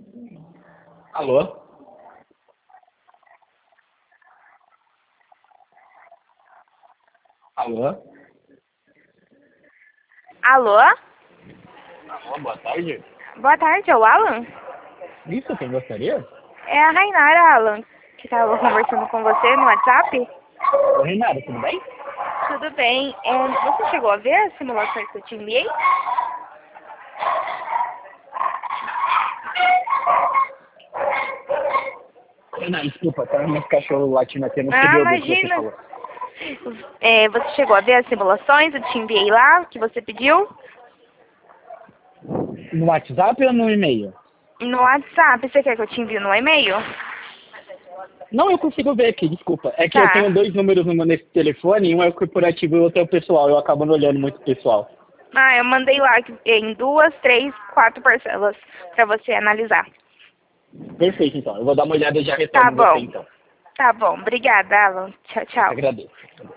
Alô? Alô? Alô? Alô, boa tarde. Boa tarde, é o Alan? Isso, quem gostaria? É a Rainara, Alan, que estava conversando com você no WhatsApp. Oi, Renata, tudo bem? Tudo bem. Você chegou a ver as simulações que eu te enviei? Renata, desculpa, tá meus cachorros latindo aqui, eu não Ah, consegui ouvir o que você imagina. falou. Você chegou a ver as simulações? Eu te enviei lá, que você pediu? No WhatsApp ou no e-mail? No WhatsApp. Você quer que eu te envie no e-mail? Não, eu consigo ver aqui, desculpa. É que eu Tá. tenho dois números nesse telefone, um é o corporativo e o outro é o pessoal. Eu acabo não olhando muito o pessoal. Ah, eu mandei lá em 2, 3, 4 parcelas para você analisar. Perfeito, então. Eu vou dar uma olhada e já Tá retorno você, bom. então. Tá bom. Obrigada, Alan. Tchau, Eu que tchau. agradeço.